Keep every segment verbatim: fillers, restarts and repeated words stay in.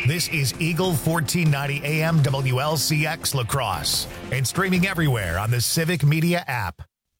This is Eagle fourteen ninety A M W L C X La Crosse and streaming everywhere on the Civic Media app.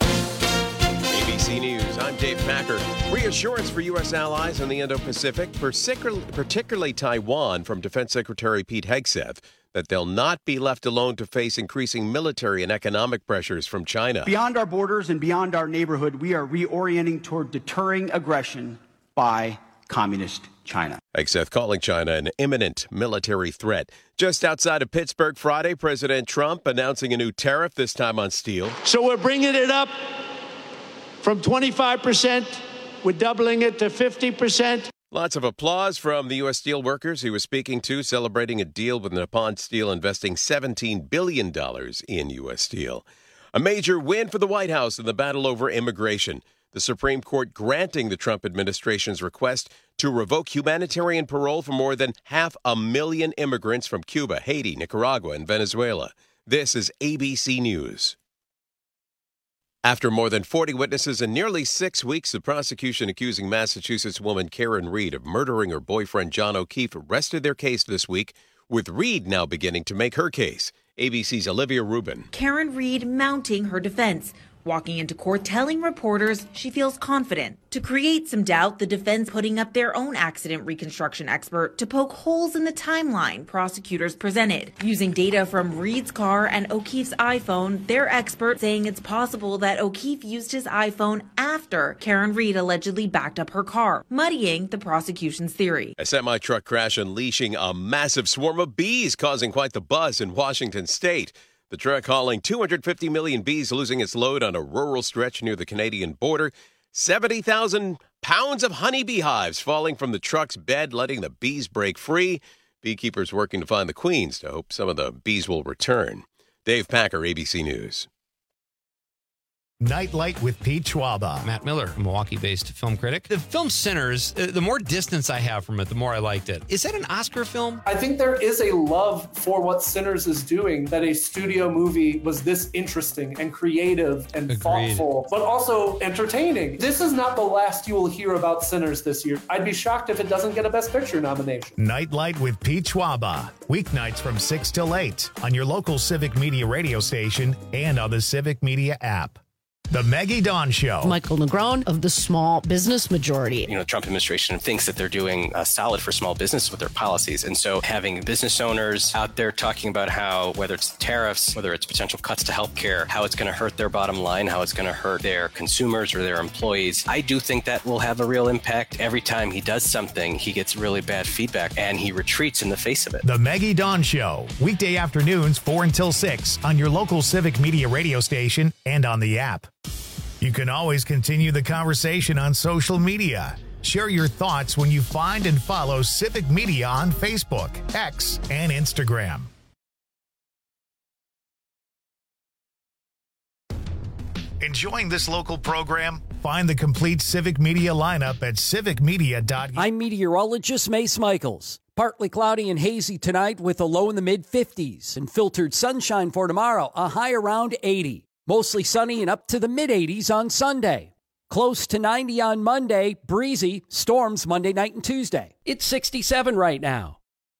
A B C News, I'm Dave Packer. Reassurance for U S allies in the Indo-Pacific, particularly Taiwan, from Defense Secretary Pete Hegseth, that they'll not be left alone to face increasing military and economic pressures from China. Beyond our borders and beyond our neighborhood, we are reorienting toward deterring aggression by communist China. Hegseth calling China an imminent military threat. Just outside of Pittsburgh Friday, President Trump announcing a new tariff, this time on steel. So we're bringing it up from twenty-five percent. We're doubling it to fifty percent. Lots of applause from the U S steel workers he was speaking to, celebrating a deal with Nippon Steel investing seventeen billion dollars in U S steel. A major win for the White House in the battle over immigration. The Supreme Court granting the Trump administration's request to revoke humanitarian parole for more than half a million immigrants from Cuba, Haiti, Nicaragua, and Venezuela. This is A B C News. After more than forty witnesses in nearly six weeks, the prosecution accusing Massachusetts woman Karen Read of murdering her boyfriend John O'Keefe rested their case this week, with Read now beginning to make her case. A B C's Olivia Rubin. Karen Read mounting her defense, walking into court telling reporters she feels confident. To create some doubt, the defense putting up their own accident reconstruction expert to poke holes in the timeline prosecutors presented. Using data from Read's car and O'Keefe's iPhone, their expert saying it's possible that O'Keefe used his iPhone after Karen Read allegedly backed up her car, muddying the prosecution's theory. A semi-truck crash unleashing a massive swarm of bees, causing quite the buzz in Washington state. The truck hauling two hundred fifty million bees losing its load on a rural stretch near the Canadian border. seventy thousand pounds of honeybee hives falling from the truck's bed, letting the bees break free. Beekeepers working to find the queens to hope some of the bees will return. Dave Packer, A B C News. Nightlight with Pete Schwaba. Matt Miller, a Milwaukee-based film critic. The film Sinners, uh, the more distance I have from it, the more I liked it. Is that an Oscar film? I think there is a love for what Sinners is doing, that a studio movie was this interesting and creative and Agreed. thoughtful, but also entertaining. This is not the last you will hear about Sinners this year. I'd be shocked if it doesn't get a Best Picture nomination. Nightlight with Pete Schwaba. Weeknights from six till eight on your local Civic Media radio station and on the Civic Media app. The Maggie Dawn Show. Michael Negron of the Small Business Majority. You know, the Trump administration thinks that they're doing uh, solid for small business with their policies. And so having business owners out there talking about how, whether it's tariffs, whether it's potential cuts to healthcare, how it's going to hurt their bottom line, how it's going to hurt their consumers or their employees, I do think that will have a real impact. Every time he does something, he gets really bad feedback and he retreats in the face of it. The Maggie Dawn Show. Weekday afternoons, four until six on your local Civic Media radio station and on the app. You can always continue the conversation on social media. Share your thoughts when you find and follow Civic Media on Facebook, X, and Instagram. Enjoying this local program? Find the complete Civic Media lineup at civic media dot u s. I'm meteorologist Mace Michaels. Partly cloudy and hazy tonight with a low in the mid fifties and filtered sunshine for tomorrow, a high around eighty. Mostly sunny and up to the mid eighties on Sunday. Close to ninety on Monday, breezy, storms Monday night and Tuesday. It's sixty-seven right now.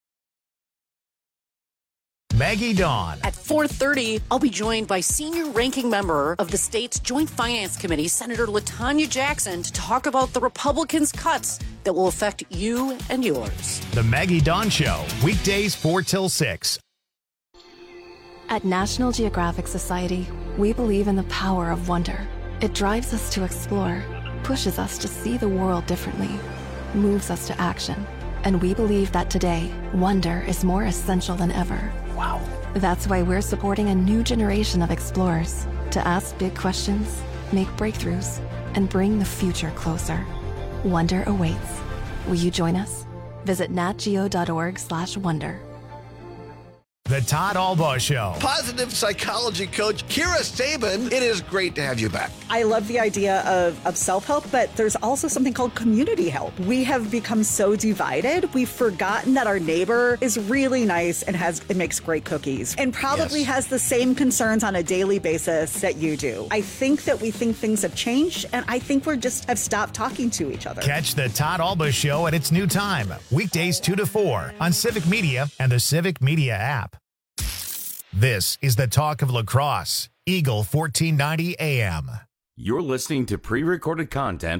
Maggie Dawn. At four thirty, I'll be joined by senior ranking member of the state's Joint Finance Committee, Senator LaTanya Jackson, to talk about the Republicans' cuts that will affect you and yours. The Maggie Dawn Show, weekdays four till six. At National Geographic Society, we believe in the power of wonder. It drives us to explore, pushes us to see the world differently, moves us to action. And we believe that today, wonder is more essential than ever. Wow. That's why we're supporting a new generation of explorers to ask big questions, make breakthroughs, and bring the future closer. Wonder awaits. Will you join us? Visit natgeo dot org slash wonder. The Todd Albaugh Show. Positive psychology coach Kira Sabin, it is great to have you back. I love the idea of, of self-help, but there's also something called community help. We have become so divided, we've forgotten that our neighbor is really nice and has it makes great cookies and probably yes. has the same concerns on a daily basis that you do. I think that we think things have changed, and I think we're just have stopped talking to each other. Catch the Todd Albaugh Show at its new time, weekdays two to four on Civic Media and the Civic Media app. This is the Talk of Lacrosse, Eagle fourteen ninety A M. You're listening to pre-recorded content.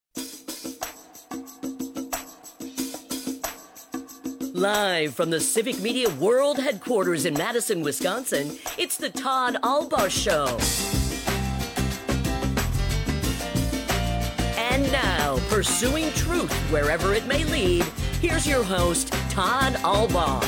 Live from the Civic Media World Headquarters in Madison, Wisconsin, it's the Todd Albaugh Show. And now, pursuing truth wherever it may lead, here's your host, Todd Albaugh.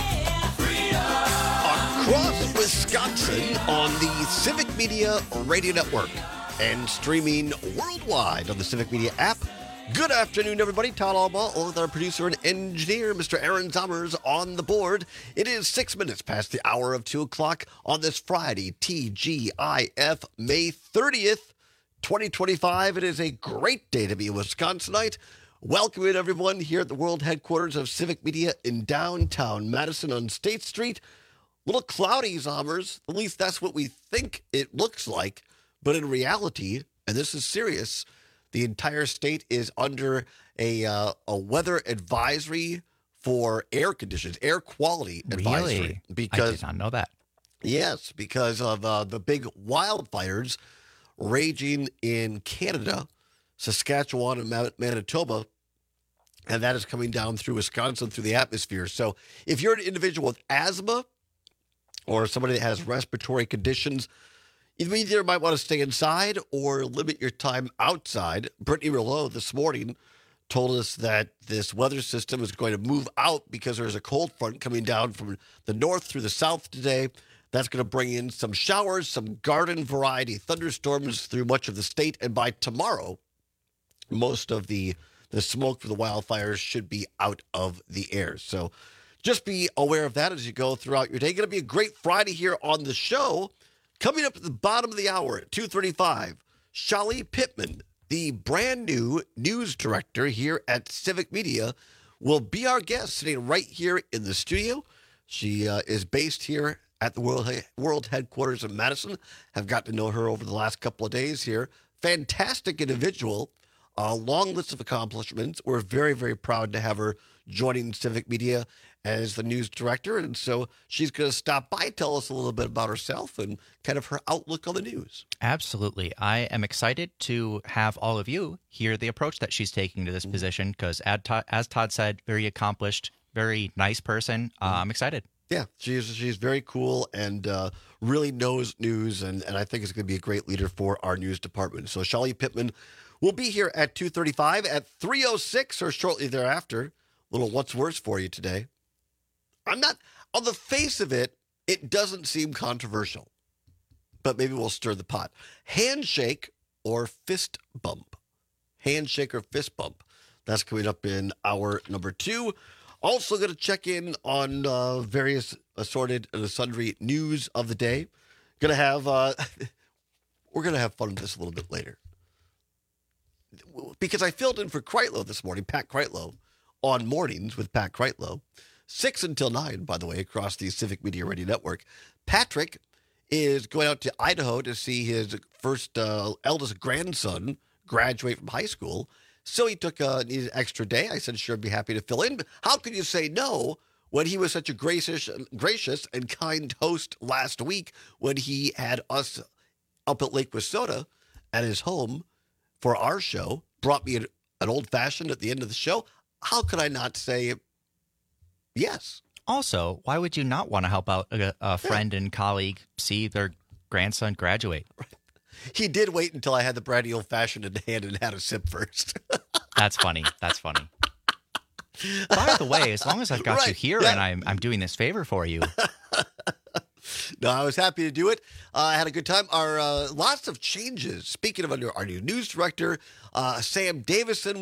Across Wisconsin on the Civic Media Radio Network and streaming worldwide on the Civic Media app. Good afternoon, everybody. Todd Albaugh, along with our producer and engineer, Mister Aaron Zommers, on the board. It is six minutes past the hour of two o'clock on this Friday, T G I F, May thirtieth, twenty twenty-five. It is a great day to be a Wisconsinite. Welcome everyone here at the world headquarters of Civic Media in downtown Madison on State Street. A little cloudy, Zommers. At least that's what we think it looks like. But in reality, and this is serious, the entire state is under a uh, a weather advisory for air conditions, air quality advisory. Really? Because, I did not know that. Yes, because of uh, the big wildfires raging in Canada, Saskatchewan, and Manitoba. And that is coming down through Wisconsin, through the atmosphere. So if you're an individual with asthma, or somebody that has respiratory conditions, you either might want to stay inside or limit your time outside. Brittany Rouleau this morning told us that this weather system is going to move out because there's a cold front coming down from the north through the south today. That's going to bring in some showers, some garden variety thunderstorms through much of the state. And by tomorrow, most of the, the smoke for the wildfires should be out of the air. So just be aware of that as you go throughout your day. Going to be a great Friday here on the show. Coming up at the bottom of the hour at two thirty-five, Shali Pittman, the brand new news director here at Civic Media, will be our guest sitting right here in the studio. She uh, is based here at the world, world headquarters of Madison. Have got to know her over the last couple of days here. Fantastic individual. A long list of accomplishments. We're very, very proud to have her joining Civic Media as the news director. And so she's going to stop by, tell us a little bit about herself and kind of her outlook on the news. Absolutely. I am excited to have all of you hear the approach that she's taking to this mm-hmm. position because, as Todd said, very accomplished, very nice person. Mm-hmm. Uh, I'm excited. Yeah, she's she's very cool and uh, really knows news, and, and I think is going to be a great leader for our news department. So Shali Pittman will be here at two thirty-five, at three oh six or shortly thereafter. Little what's worse for you today. I'm not, on the face of it, it doesn't seem controversial, but maybe we'll stir the pot. Handshake or fist bump? Handshake or fist bump? That's coming up in hour number two. Also going to check in on uh, various assorted and sundry news of the day. Going to have, uh, we're going to have fun with this a little bit later. Because I filled in for Kreitlow this morning, Pat Kreitlow, on Mornings with Pat Kreitlow. six until nine, by the way, across the Civic Media Radio Network. Patrick is going out to Idaho to see his first uh, eldest grandson graduate from high school. So he took uh, needed an extra day. I said, sure, I'd be happy to fill in. How could you say no when he was such a gracious, gracious and kind host last week when he had us up at Lake Wissota at his home for our show, brought me an, an old-fashioned at the end of the show? How could I not say yes? Also, why would you not want to help out a, a friend yeah. and colleague see their grandson graduate? Right. He did wait until I had the brandy old-fashioned in hand and had a sip first. That's funny. That's funny. By the way, as long as I've got right. you here yeah. and I'm I'm doing this favor for you. No, I was happy to do it. Uh, I had a good time. Our uh, lots of changes. Speaking of our new, our new news director, uh, Sam Davison, we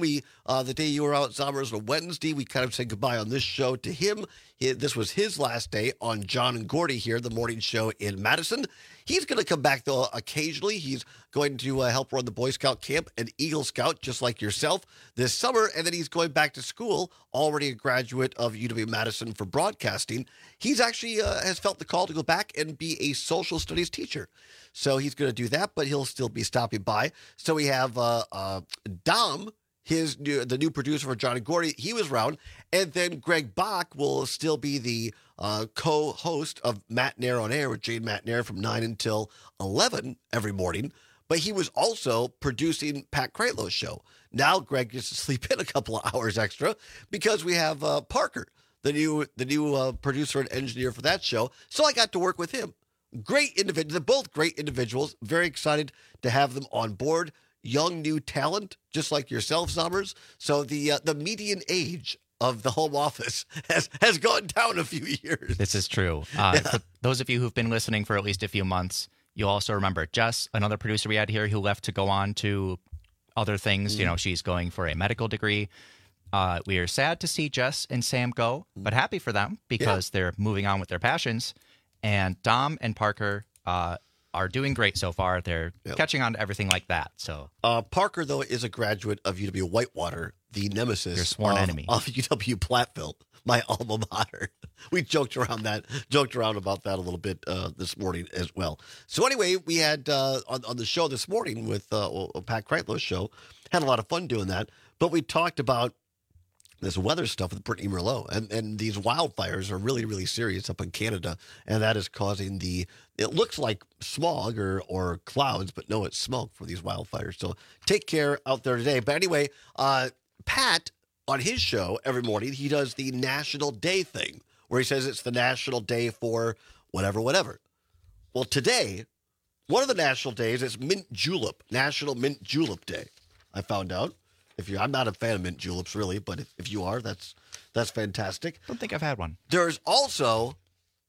Uh, the day you were out, Zombers, on Wednesday, we kind of said goodbye on this show to him. He, this was his last day on John and Gordy here, the morning show in Madison. He's going to come back, though, occasionally. He's going to uh, help run the Boy Scout camp and Eagle Scout, just like yourself, this summer. And then he's going back to school, already a graduate of U W-Madison for broadcasting. He's actually uh, has felt the call to go back and be a social studies teacher. So he's going to do that, but he'll still be stopping by. So we have uh, uh, Dom, his new, the new producer for John and Gordy. He was around. And then Greg Bach will still be the uh, co-host of Matt Nair on Air with Jane Matt Nair from nine until eleven every morning. But he was also producing Pat Kraitlow's show. Now Greg gets to sleep in a couple of hours extra because we have uh, Parker, the new the new uh, producer and engineer for that show. So I got to work with him. Great individuals. They're both great individuals. Very excited to have them on board. Young, new talent, just like yourself, Zombers. So the uh, the median age of the home office has, has gone down a few years. This is true. Uh, yeah. For those of you who've been listening for at least a few months, you'll also remember Jess, another producer we had here who left to go on to other things. Mm. You know, she's going for a medical degree. Uh, we are sad to see Jess and Sam go, but happy for them because yeah. they're moving on with their passions. And Dom and Parker uh, are doing great so far. They're yep. catching on to everything like that. So uh, Parker, though, is a graduate of U W Whitewater, the nemesis Your sworn of, enemy. of U W Platteville, my alma mater. We joked around that, joked around about that a little bit uh, this morning as well. So anyway, we had uh, on, on the show this morning with uh, well, Pat Kraitlow's show, had a lot of fun doing that. But we talked about this weather stuff with Brittany Merlot, and, and these wildfires are really, really serious up in Canada, and that is causing the, it looks like smog or, or clouds, but no, it's smoke for these wildfires. So take care out there today. But anyway, uh, Pat, on his show every morning, he does the National Day thing, where he says it's the National Day for whatever, whatever. Well, today, one of the national days is Mint Julep, National Mint Julep Day, I found out. If you, I'm not a fan of mint juleps, really, but if, if you are, that's that's fantastic. I don't think I've had one. There's also,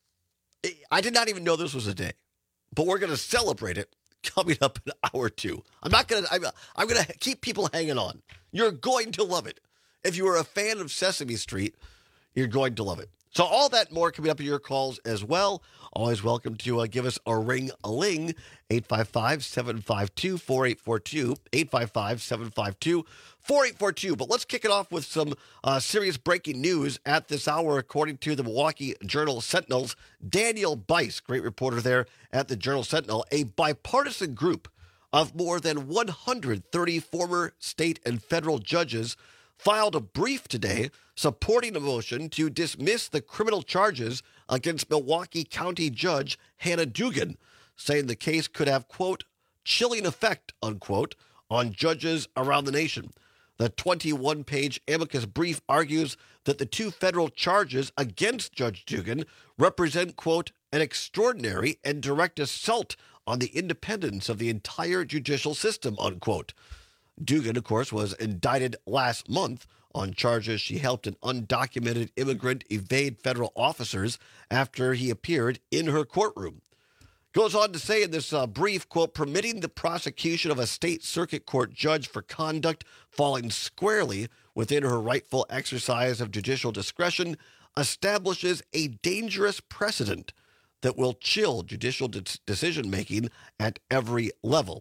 I did not even know this was a day, but we're going to celebrate it coming up in an hour or two. I'm not going to, I'm, I'm going to keep people hanging on. You're going to love it. If you are a fan of Sesame Street, you're going to love it. So all that more coming up in your calls as well. Always welcome to uh, give us a ring-a-ling, eight five five, seven five two, four eight four two, eight five five, seven five two, four eight four two. But let's kick it off with some uh, serious breaking news at this hour, according to the Milwaukee Journal-Sentinel's Daniel Bice, great reporter there at the Journal-Sentinel. A bipartisan group of more than one hundred thirty former state and federal judges filed a brief today supporting a motion to dismiss the criminal charges against Milwaukee County Judge Hannah Dugan, saying the case could have, quote, chilling effect, unquote, on judges around the nation. The twenty-one page amicus brief argues that the two federal charges against Judge Dugan represent, quote, an extraordinary and direct assault on the independence of the entire judicial system, unquote. Dugan, of course, was indicted last month on charges she helped an undocumented immigrant evade federal officers after he appeared in her courtroom. Goes on to say in this uh, brief, quote, permitting the prosecution of a state circuit court judge for conduct falling squarely within her rightful exercise of judicial discretion establishes a dangerous precedent that will chill judicial de- decision-making at every level.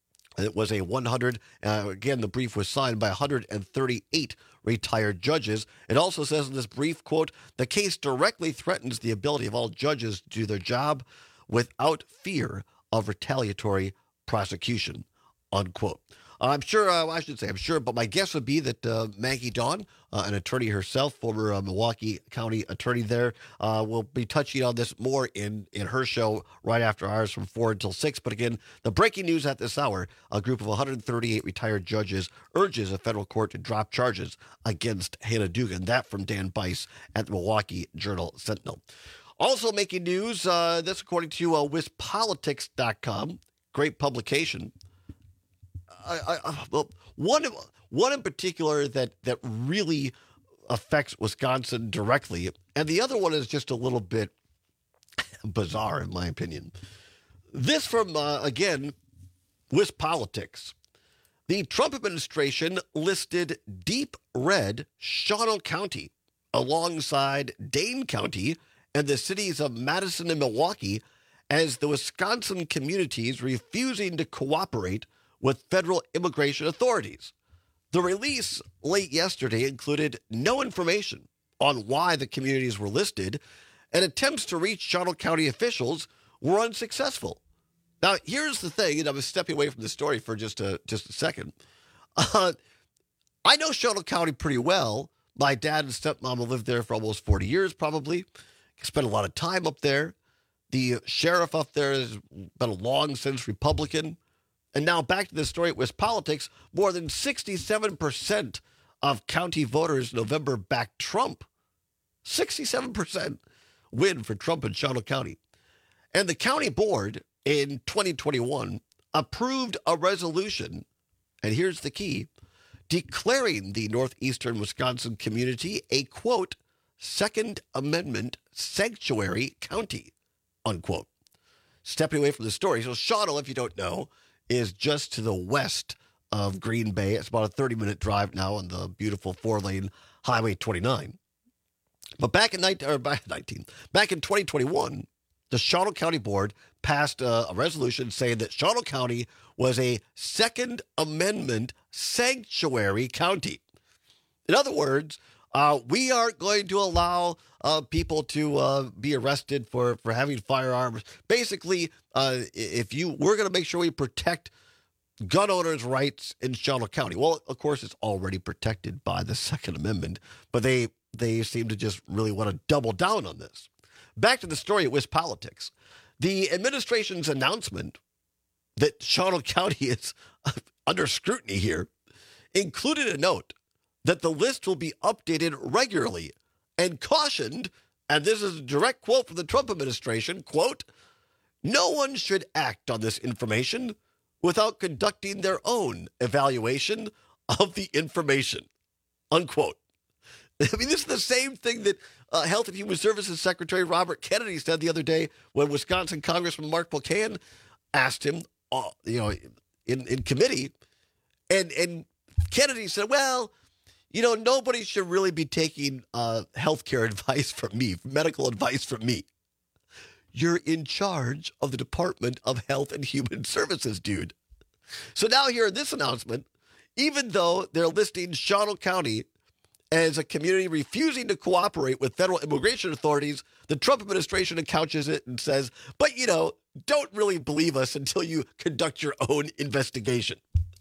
It was a one hundred, uh, again, the brief was signed by one hundred thirty-eight retired judges. It also says in this brief, quote, the case directly threatens the ability of all judges to do their job without fear of retaliatory prosecution, unquote. I'm sure, uh, I should say, I'm sure, but my guess would be that uh, Maggie Dawn, uh, an attorney herself, former uh, Milwaukee County attorney there, uh, will be touching on this more in, in her show right after ours from four until six. But again, the breaking news at this hour, a group of one hundred thirty-eight retired judges urges a federal court to drop charges against Hannah Dugan. That from Dan Bice at the Milwaukee Journal-Sentinel. Also making news, uh, this according to uh, Wis Politics dot com, great publication. I, I, well, one one in particular that, that really affects Wisconsin directly, and the other one is just a little bit bizarre, in my opinion. This from, uh, again, Wis Politics. The Trump administration listed deep red Shawano County alongside Dane County and the cities of Madison and Milwaukee as the Wisconsin communities refusing to cooperate with federal immigration authorities. The release late yesterday included no information on why the communities were listed, and attempts to reach Shawano County officials were unsuccessful. Now, here's the thing, and I'm stepping away from the story for just a just a second. Uh, I know Shawano County pretty well. My dad and stepmom have lived there for almost forty years, probably. Spent a lot of time up there. The sheriff up there has been a long since Republican. And now back to the story at West Politics. More than sixty-seven percent of county voters in November backed Trump. sixty-seven percent win for Trump in Shawano County. And the county board in twenty twenty-one approved a resolution, and here's the key, declaring the northeastern Wisconsin community a, quote, Second Amendment sanctuary county, unquote. Stepping away from the story, so Shawano, if you don't know, is just to the west of Green Bay. It's about a thirty-minute drive now on the beautiful four-lane Highway twenty-nine. But back in nineteen, or back in nineteen, back in twenty twenty-one, the Shawano County Board passed a, a resolution saying that Shawano County was a Second Amendment sanctuary county. In other words, uh, we aren't going to allow uh, people to uh, be arrested for, for having firearms. Basically, uh, if you, we're going to make sure we protect gun owners' rights in Shawano County. Well, of course, it's already protected by the Second Amendment, but they they seem to just really want to double down on this. Back to the story at West Politics. The administration's announcement that Shawano County is under scrutiny here included a note that the list will be updated regularly and cautioned, and this is a direct quote from the Trump administration, quote, no one should act on this information without conducting their own evaluation of the information, unquote. I mean, this is the same thing that uh, Health and Human Services Secretary Robert Kennedy said the other day when Wisconsin Congressman Mark Buchanan asked him, uh, you know, in, in committee, and and Kennedy said, well, you know, nobody should really be taking uh, health care advice from me, medical advice from me. You're in charge of the Department of Health and Human Services, dude. So now here in this announcement, even though they're listing Shawano County as a community refusing to cooperate with federal immigration authorities, the Trump administration couches it and says, but, you know, don't really believe us until you conduct your own investigation.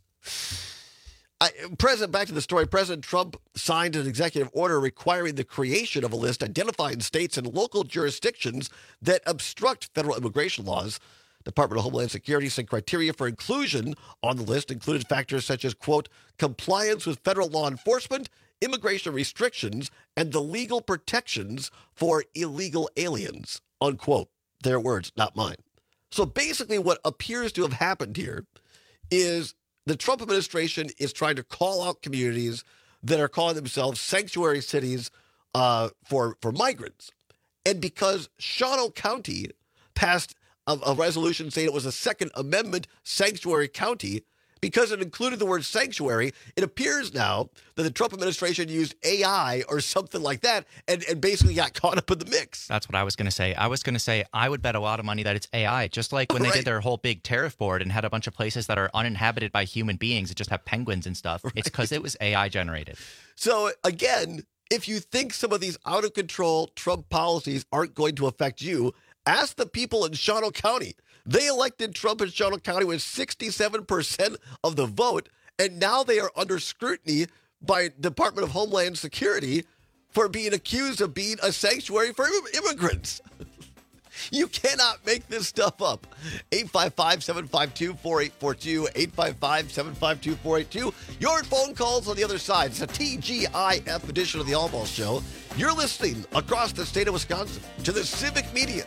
I, President, back to the story, President Trump signed an executive order requiring the creation of a list identifying states and local jurisdictions that obstruct federal immigration laws. Department of Homeland Security said criteria for inclusion on the list included factors such as, quote, compliance with federal law enforcement, immigration restrictions, and the legal protections for illegal aliens, unquote. Their words, not mine. So basically what appears to have happened here is the Trump administration is trying to call out communities that are calling themselves sanctuary cities uh, for, for migrants. And because Shawano County passed a, a resolution saying it was a Second Amendment sanctuary county, because it included the word sanctuary, it appears now that the Trump administration used A I or something like that and, and basically got caught up in the mix. That's what I was going to say. I was going to say I would bet a lot of money that it's A I, just like when right. they did their whole big tariff board and had a bunch of places that are uninhabited by human beings that just have penguins and stuff. Right. It's because it was A I generated. So again, if you think some of these out of control Trump policies aren't going to affect you, ask the people in Shawano County. They elected Trump in Shawano County with sixty-seven percent of the vote, and now they are under scrutiny by Department of Homeland Security for being accused of being a sanctuary for immigrants. You cannot make this stuff up. eight five five, seven five two, four eight four two, eight five five, seven five two, four eight two. Your phone calls on the other side. It's a T G I F edition of the All Ball Show. You're listening across the state of Wisconsin to the Civic Media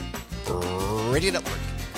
Radio Network.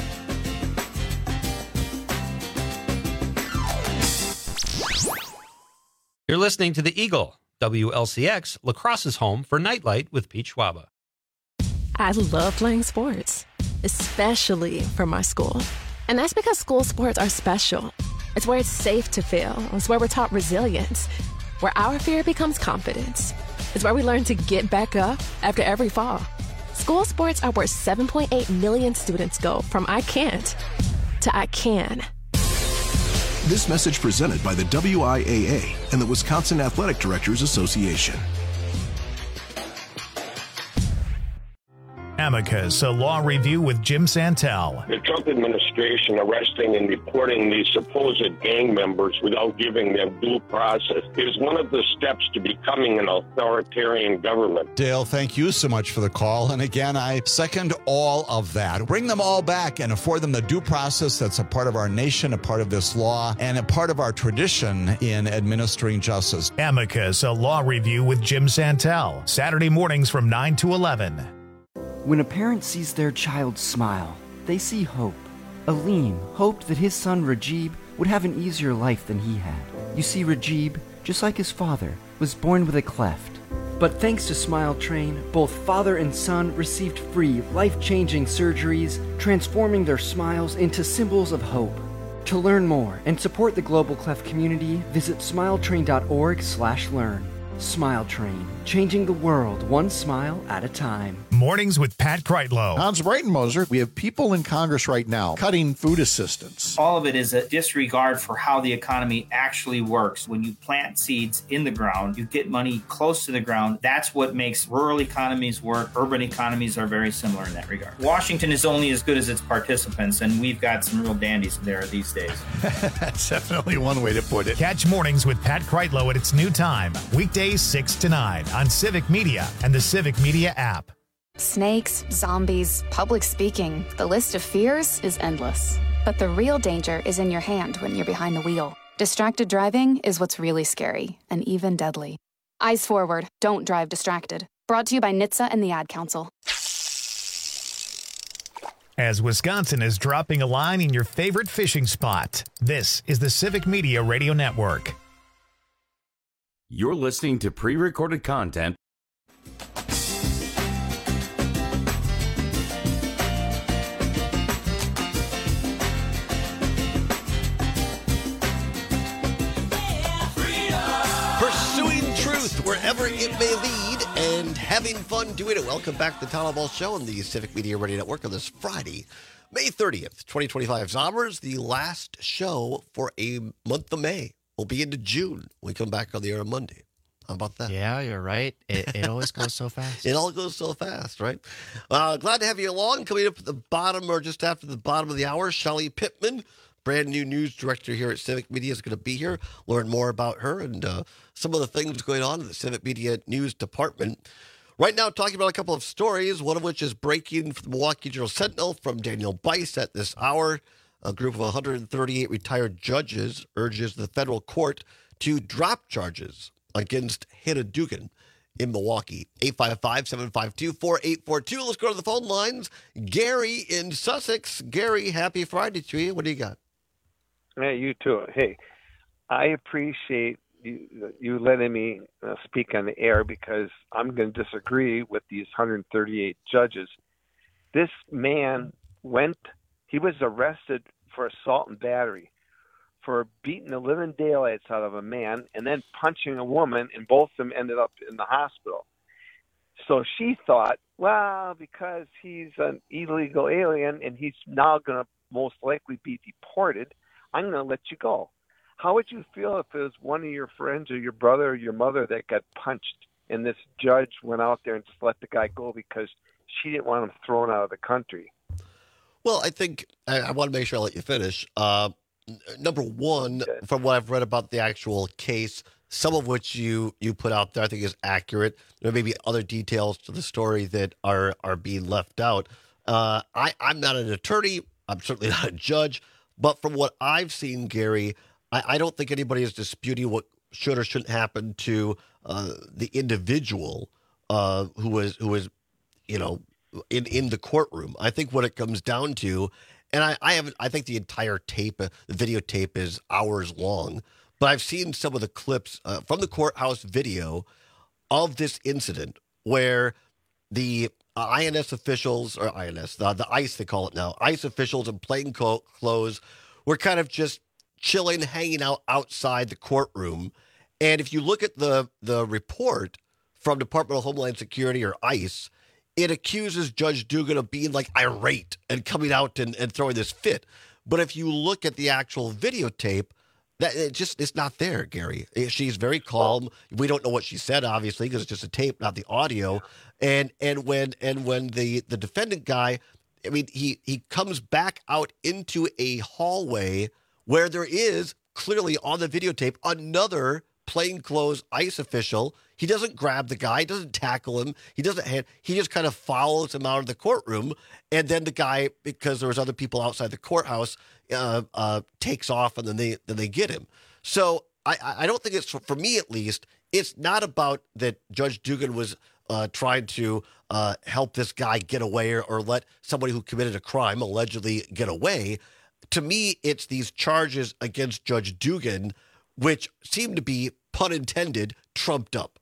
You're listening to the Eagle, W L C X, La Crosse's home for Nightlight with Pete Schwaba. I love playing sports, especially for my school. And that's because school sports are special. It's where it's safe to fail. It's where we're taught resilience, where our fear becomes confidence. It's where we learn to get back up after every fall. School sports are where seven point eight million students go from I can't to I can. This message presented by the W I A A and the Wisconsin Athletic Directors Association. Amicus, a law review with Jim Santel. The Trump administration arresting and deporting these supposed gang members without giving them due process is one of the steps to becoming an authoritarian government. Dale, thank you so much for the call. And again, I second all of that. Bring them all back and afford them the due process that's a part of our nation, a part of this law, and a part of our tradition in administering justice. Amicus, a law review with Jim Santel. Saturday mornings from nine to eleven. When a parent sees their child smile, they see hope. Aleem hoped that his son Rajib would have an easier life than he had. You see, Rajib, just like his father, was born with a cleft. But thanks to Smile Train, both father and son received free, life-changing surgeries, transforming their smiles into symbols of hope. To learn more and support the Global Cleft community, visit smiletrain.org slash learn. Smile Train, changing the world one smile at a time. Mornings with Pat Kreitlow. Hans Breitenmoser, we have people in Congress right now cutting food assistance. All of it is a disregard for how the economy actually works. When you plant seeds in the ground, you get money close to the ground. That's what makes rural economies work. Urban economies are very similar in that regard. Washington is only as good as its participants, and we've got some real dandies there these days. That's definitely one way to put it. Catch Mornings with Pat Kreitlow at its new time, weekdays six to nine on Civic Media and the Civic Media app. Snakes, zombies, public speaking. The list of fears is endless. But the real danger is in your hand when you're behind the wheel. Distracted driving is what's really scary and even deadly. Eyes forward. Don't drive distracted. Brought to you by N H T S A and the Ad Council. As Wisconsin is dropping a line in your favorite fishing spot, this is the Civic Media Radio Network. You're listening to pre-recorded content. Pursuing truth wherever it may lead and having fun doing it. Welcome back to the Town Hall Show on the Civic Media Radio Network on this Friday, May thirtieth, twenty twenty-five. Zommers, the last show for a month of May. We'll be into June. We come back on the air on Monday. How about that? Yeah, you're right. It, it always goes so fast. It all goes so fast, right? Uh, glad to have you along. Coming up at the bottom or just after the bottom of the hour, Shelly Pittman, brand new news director here at Civic Media, is going to be here. Learn more about her and uh, some of the things going on in the Civic Media News Department. Right now, talking about a couple of stories, one of which is breaking from the Milwaukee Journal Sentinel from Daniel Bice at this hour. A group of one hundred thirty-eight retired judges urges the federal court to drop charges against Hannah Dugan in Milwaukee. eight five five, seven five two, four eight four two. Let's go to the phone lines. Gary in Sussex. Gary, happy Friday to you. What do you got? Hey, you too. Hey, I appreciate you, you letting me uh, speak on the air because I'm going to disagree with these one hundred thirty-eight judges. This man went, he was arrested for assault and battery, for beating the living daylights out of a man and then punching a woman, and both of them ended up in the hospital. So she thought, well, because he's an illegal alien and he's now going to most likely be deported, I'm going to let you go. How would you feel if it was one of your friends or your brother or your mother that got punched and this judge went out there and just let the guy go because she didn't want him thrown out of the country? Well, I think I, I want to make sure I let you finish. Uh, number one, from what I've read about the actual case, some of which you, you put out there I think is accurate. There may be other details to the story that are, are being left out. Uh, I, I'm not an attorney. I'm certainly not a judge. But from what I've seen, Gary, I, I don't think anybody is disputing what should or shouldn't happen to uh, the individual uh, who was, who was, you know, in, in the courtroom. I think what it comes down to, and I, I haven't, I think the entire tape, uh, the videotape is hours long, but I've seen some of the clips uh, from the courthouse video of this incident where the uh, I N S officials, or I N S, the, the ICE they call it now, ICE officials in plain co- clothes were kind of just chilling, hanging out outside the courtroom. And if you look at the, the report from Department of Homeland Security or ICE, it accuses Judge Dugan of being like irate and coming out and, and throwing this fit. But if you look at the actual videotape, that it just it's not there, Gary. She's very calm. We don't know what she said, obviously, because it's just a tape, not the audio. And and when and when the, the defendant guy, I mean, he he comes back out into a hallway where there is clearly on the videotape another plainclothes ICE official. He doesn't grab the guy, he doesn't tackle him, he doesn't hand, he just kind of follows him out of the courtroom, and then the guy, because there was other people outside the courthouse, uh, uh, takes off, and then they then they get him. So I I don't think it's, for me at least, it's not about that Judge Dugan was uh, trying to uh, help this guy get away or, or let somebody who committed a crime allegedly get away. To me, it's these charges against Judge Dugan, which seem to be, pun intended, trumped up.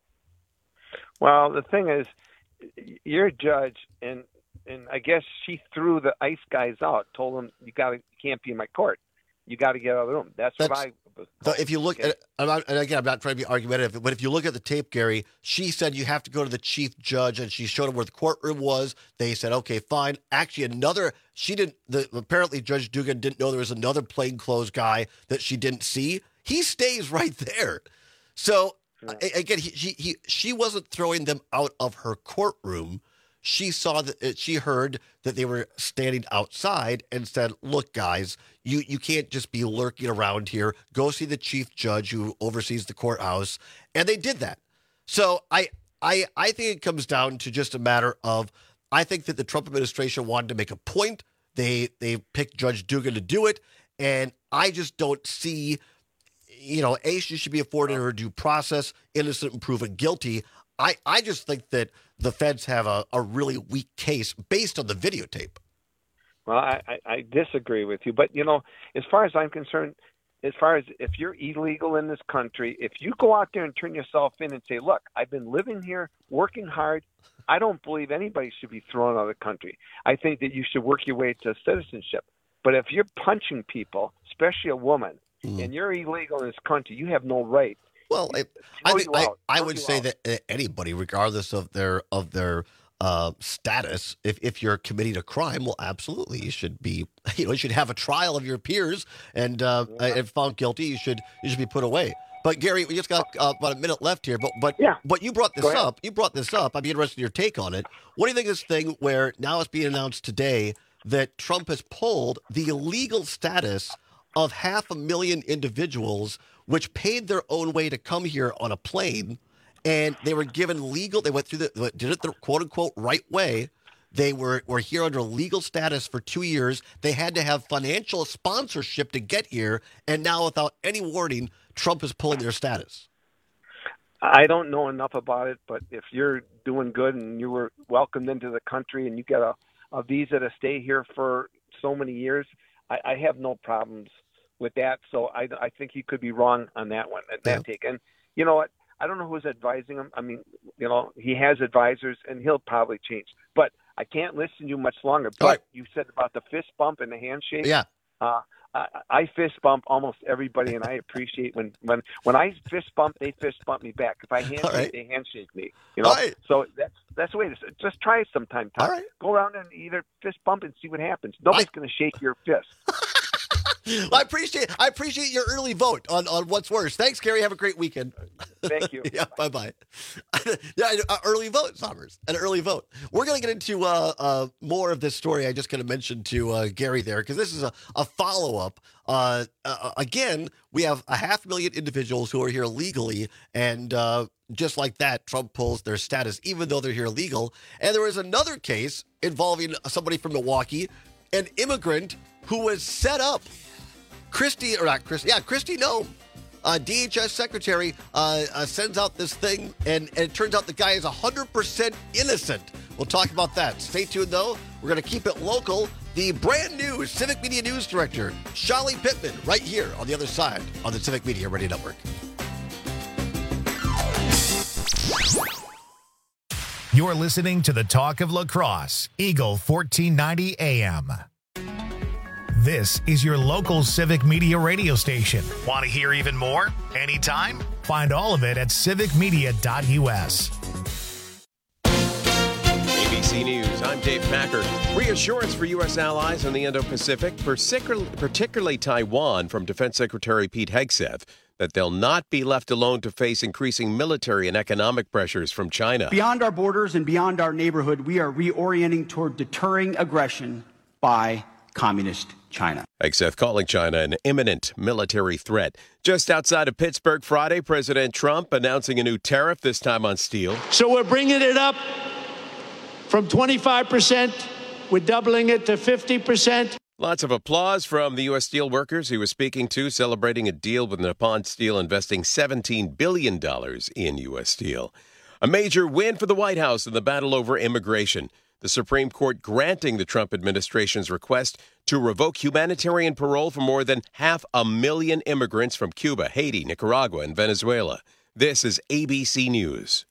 Well, the thing is, you're a judge, and and I guess she threw the ICE guys out, told them, you got to, you can't be in my court. You got to get out of the room. That's, That's what I was told. If you look at, and again, I'm not trying to be argumentative, but if you look at the tape, Gary, she said you have to go to the chief judge, and she showed him where the courtroom was. They said, okay, fine. Actually, another, she didn't, the, apparently Judge Dugan didn't know there was another plainclothes guy that she didn't see. He stays right there. So, again, he, he, he, she wasn't throwing them out of her courtroom. She saw that, she heard that they were standing outside and said, look, guys, you, you can't just be lurking around here. Go see the chief judge who oversees the courthouse. And they did that. So I, I, I think it comes down to just a matter of, I think that the Trump administration wanted to make a point. They, they picked Judge Dugan to do it. And I just don't see, you know, A, she should be afforded her due process, innocent and proven guilty. I, I just think that the feds have a, a really weak case based on the videotape. Well, I, I, I disagree with you. But, you know, as far as I'm concerned, as far as if you're illegal in this country, if you go out there and turn yourself in and say, look, I've been living here, working hard, I don't believe anybody should be thrown out of the country. I think that you should work your way to citizenship. But if you're punching people, especially a woman, mm. and you're illegal in this country, you have no right. Well, I, I, think, I, I would say out. that anybody, regardless of their of their uh, status, if, if you're committing a crime, well, absolutely, you should be, you know, you should have a trial of your peers, and uh, yeah. if found guilty, you should you should be put away. But Gary, we just got uh, about a minute left here. But but yeah. but you brought this up. You brought this up. I'd be interested in your take on it. What do you think of this thing where now it's being announced today that Trump has pulled the legal status of half a million individuals which paid their own way to come here on a plane, and they were given legal, they went through the, did it the quote-unquote right way. They were, were here under legal status for two years. They had to have financial sponsorship to get here, and now without any warning, Trump is pulling their status. I don't know enough about it, but if you're doing good and you were welcomed into the country and you get a, a visa to stay here for so many years, I, I have no problems with that. So I, I think he could be wrong on that one, at that yeah. take. And you know what? I don't know who's advising him. I mean, you know, he has advisors and he'll probably change. But I can't listen to you much longer. But right. you said about the fist bump and the handshake. Yeah. Uh, I, I fist bump almost everybody, and I appreciate when, when, when I fist bump, they fist bump me back. If I handshake, right. they handshake me. You know, right. so that's that's the way it is. Just try it sometime. Tom. All right. Go around and either fist bump and see what happens. Nobody's I... going to shake your fist. Well, I appreciate I appreciate your early vote on, on what's worse. Thanks, Gary. Have a great weekend. Thank you. yeah, bye bye. yeah, uh, early vote, Sommers. An early vote. We're going to get into uh, uh, more of this story I just going to mention to uh, Gary there, because this is a, a follow up. Uh, uh, again, we have a half million individuals who are here legally, and uh, just like that, Trump pulls their status, even though they're here legal. And there was another case involving somebody from Milwaukee, an immigrant who was set up. Christy, or not Christy, yeah, Christy Noem, uh, D H S secretary, uh, uh, sends out this thing, and, and it turns out the guy is one hundred percent innocent. We'll talk about that. Stay tuned, though. We're going to keep it local. The brand new Civic Media News Director, Shali Pittman, right here on the other side on the Civic Media Radio Network. You're listening to the Talk of La Crosse, Eagle fourteen ninety A M. This is your local Civic Media radio station. Want to hear even more? Anytime? Find all of it at civic media dot u s. A B C News, I'm Dave Packard. Reassurance for U S allies in the Indo-Pacific, particularly Taiwan, from Defense Secretary Pete Hegseth, that they'll not be left alone to face increasing military and economic pressures from China. Beyond our borders and beyond our neighborhood, we are reorienting toward deterring aggression by Communist China. Hegseth calling China an imminent military threat. Just outside of Pittsburgh Friday, President Trump announcing a new tariff, this time on steel. So we're bringing it up from twenty-five percent. We're doubling it to fifty percent. Lots of applause from the U S steel workers he was speaking to, celebrating a deal with Nippon Steel investing seventeen billion dollars in U S steel. A major win for the White House in the battle over immigration. The Supreme Court granting the Trump administration's request to revoke humanitarian parole for more than half a million immigrants from Cuba, Haiti, Nicaragua, and Venezuela. This is A B C News.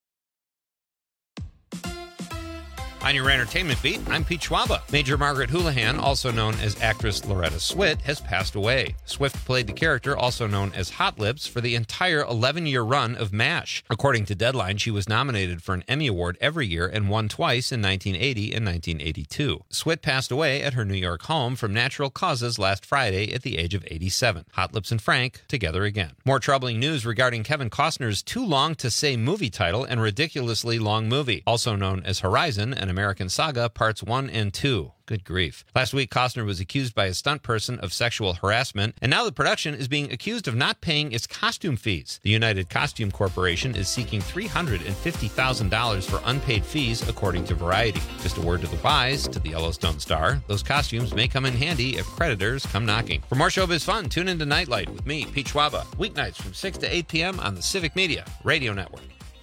On your entertainment beat, I'm Pete Schwaba. Major Margaret Houlihan, also known as actress Loretta Swit, has passed away. Swift played the character, also known as Hot Lips, for the entire eleven-year run of MASH. According to Deadline, she was nominated for an Emmy Award every year and won twice in nineteen eighty and nineteen eighty-two. Swit passed away at her New York home from natural causes last Friday at the age of eighty-seven. Hot Lips and Frank together again. More troubling news regarding Kevin Costner's too-long-to-say movie title and ridiculously long movie, also known as Horizon, an American Saga, Parts one and two. Good grief. Last week, Costner was accused by a stunt person of sexual harassment, and now the production is being accused of not paying its costume fees. The United Costume Corporation is seeking three hundred fifty thousand dollars for unpaid fees, according to Variety. Just a word to the wise, to the Yellowstone star, those costumes may come in handy if creditors come knocking. For more showbiz fun, tune into Nightlight with me, Pete Schwaba, weeknights from six to eight p.m. on the Civic Media Radio Network.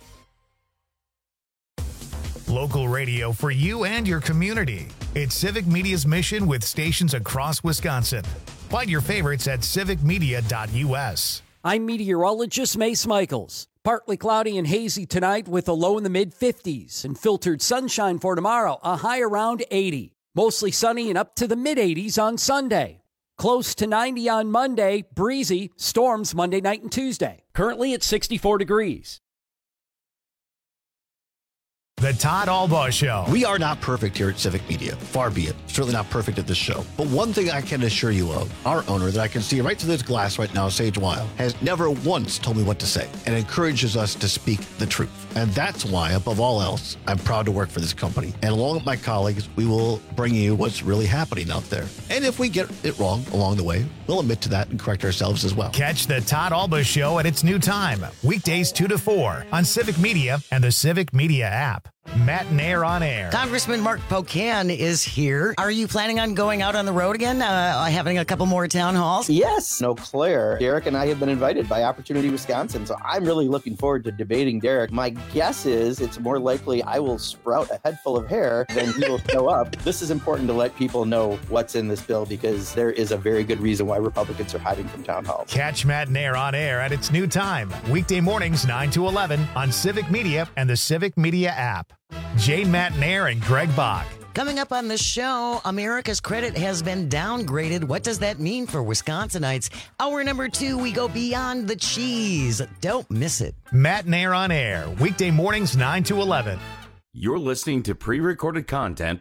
Local radio for you and your community. It's Civic Media's mission with stations across Wisconsin. Find your favorites at civic media dot u s. I'm meteorologist Mace Michaels. Partly cloudy and hazy tonight with a low in the mid fifties and filtered sunshine for tomorrow, a high around eighty. Mostly sunny and up to the mid eighties on Sunday. Close to ninety on Monday, breezy, storms Monday night and Tuesday. Currently at sixty-four degrees. The Todd Albaugh Show. We are not perfect here at Civic Media. Far be it. Certainly not perfect at this show. But one thing I can assure you of, our owner that I can see right through this glass right now, Sage Weil, has never once told me what to say and encourages us to speak the truth. And that's why, above all else, I'm proud to work for this company. And along with my colleagues, we will bring you what's really happening out there. And if we get it wrong along the way, we'll admit to that and correct ourselves as well. Catch the Todd Albaugh Show at its new time, weekdays two to four on Civic Media and the Civic Media app. Matt Nair on air. Congressman Mark Pocan is here. Are you planning on going out on the road again, uh, having a couple more town halls? Yes. Eau Claire. Derek and I have been invited by Opportunity Wisconsin, so I'm really looking forward to debating Derek. My guess is it's more likely I will sprout a head full of hair than he will show up. This is important to let people know what's in this bill because there is a very good reason why Republicans are hiding from town halls. Catch Matt Nair on air at its new time, weekday mornings nine to eleven on Civic Media and the Civic Media app. Jane Matt Nair and Greg Bach. Coming up on the show, America's credit has been downgraded. What does that mean for Wisconsinites? Hour number two, we go beyond the cheese. Don't miss it. Matt Nair on air, weekday mornings nine to eleven. You're listening to pre-recorded content.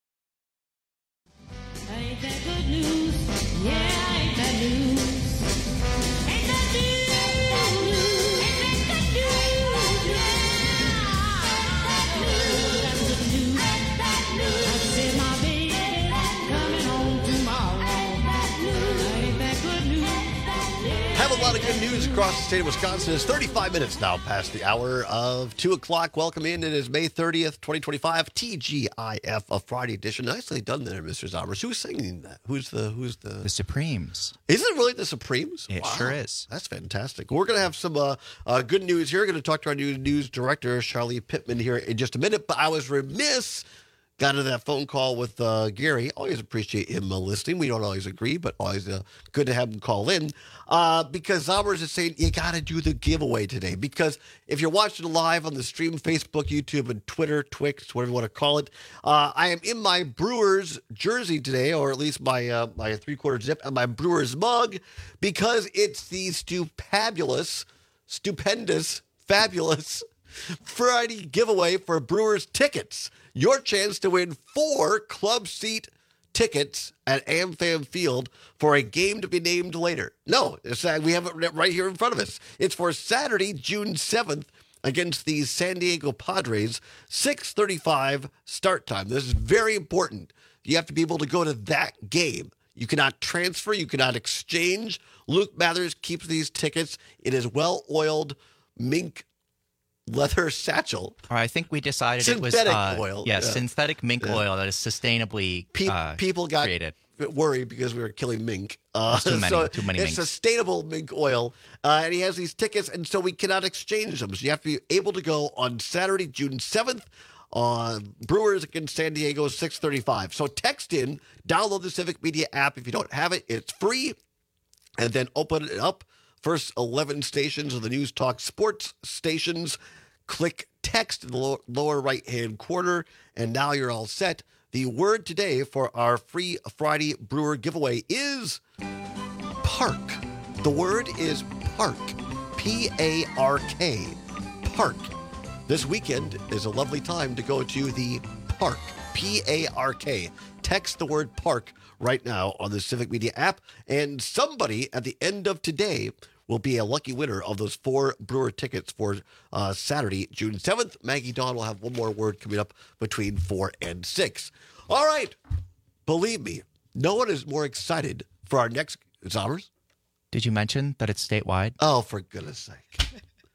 Ain't that good news? Yeah, ain't that news? Ain't that news? Ain't that good news? Yeah, that's good news. I said my baby's coming home tomorrow. Ain't that good news? Have a lot of good news across the state of Wisconsin. It's thirty-five minutes now past the hour of two o'clock. Welcome in. It is May thirtieth, twenty twenty-five. T G I F, a Friday edition. Nicely done there, Mister Zommers. Who's singing that? Who's the who's the The Supremes. Is it really the Supremes? It Wow. sure is. That's fantastic. We're going to have some uh, uh, good news here. We're going to talk to our new news director, Charlie Pittman, here in just a minute. But I was remiss got into that phone call with uh, Gary. Always appreciate him uh, listening. We don't always agree, but always uh, good to have him call in. Uh, because Zommers is saying you got to do the giveaway today. Because if you're watching live on the stream, Facebook, YouTube, and Twitter, Twix, whatever you want to call it, uh, I am in my Brewers jersey today, or at least my uh, my three-quarter zip and my Brewers mug, because it's the stupabulous, stupendous, fabulous Friday giveaway for Brewers tickets. Your chance to win four club seat tickets at AmFam Field for a game to be named later. No, it's, uh, we have it right here in front of us. It's for Saturday, June seventh, against the San Diego Padres, six thirty-five start time. This is very important. You have to be able to go to that game. You cannot transfer. You cannot exchange. Luke Mathers keeps these tickets. It is well-oiled mink leather satchel. Or I think we decided synthetic it was uh, oil. Yeah, Yeah. synthetic mink Yeah. oil that is sustainably Pe- uh, people got created. worried because we were killing mink. Uh, Too many- so too many it's minks. sustainable mink oil, uh, and he has these tickets, and so we cannot exchange them. So you have to be able to go on Saturday, June seventh, on Brewers against San Diego, six thirty-five. So text in, download the Civic Media app if you don't have it. It's free, and then open it up. First eleven stations of the News Talk Sports stations. Click text in the lower, lower right-hand corner, and now you're all set. The word today for our free Friday Brewer giveaway is park. The word is park. P A R K. Park. This weekend is a lovely time to go to the park. P A R K. Text the word park right now on the Civic Media app, and somebody at the end of today will be a lucky winner of those four Brewer tickets for uh, Saturday, June seventh. Maggie Dawn will have one more word coming up between four and six. All right. Believe me, no one is more excited for our next... Zommers? Did you mention that it's statewide? Oh, for goodness sake.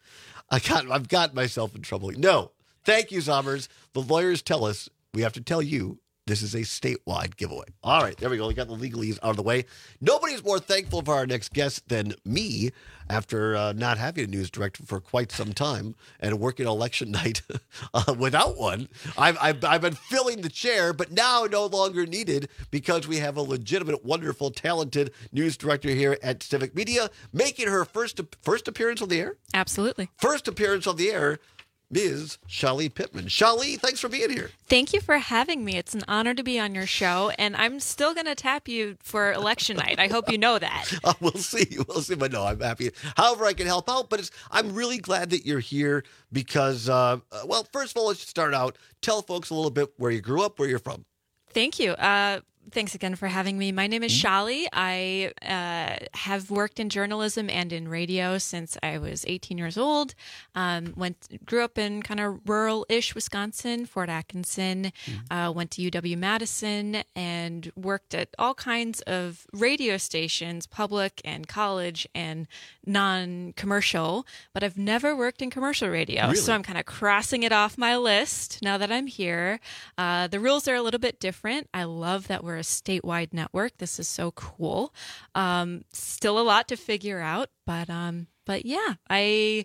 I got, I've got myself in trouble. No. Thank you, Zommers. The lawyers tell us we have to tell you this is a statewide giveaway. All right, there we go. We got the legalese out of the way. Nobody's more thankful for our next guest than me after uh, not having a news director for quite some time and working election night uh, without one. I've, I've, I've been filling the chair, but now no longer needed because we have a legitimate, wonderful, talented news director here at Civic Media making her first, first appearance on the air. Absolutely. First appearance on the air. Miz Shali Pittman. Shali, thanks for being here. Thank you for having me. It's an honor to be on your show, and I'm still going to tap you for election night. I hope you know that. Uh, we'll see. We'll see. But no, I'm happy. However I can help out. But it's, I'm really glad that you're here because, uh, uh, well, first of all, let's start out. Tell folks a little bit where you grew up, where you're from. Thank you. Uh, thanks again for having me. My name is Shali. I uh, have worked in journalism and in radio since I was eighteen years old. Um, went grew up in kind of rural-ish Wisconsin, Fort Atkinson. Uh, went to U W Madison and worked at all kinds of radio stations, public and college and non-commercial. But I've never worked in commercial radio, Really? so I'm kind of crossing it off my list now that I'm here. Uh, the rules are a little bit different. I love that we're a statewide network. This is so cool. Um, still a lot to figure out, but um, but yeah, I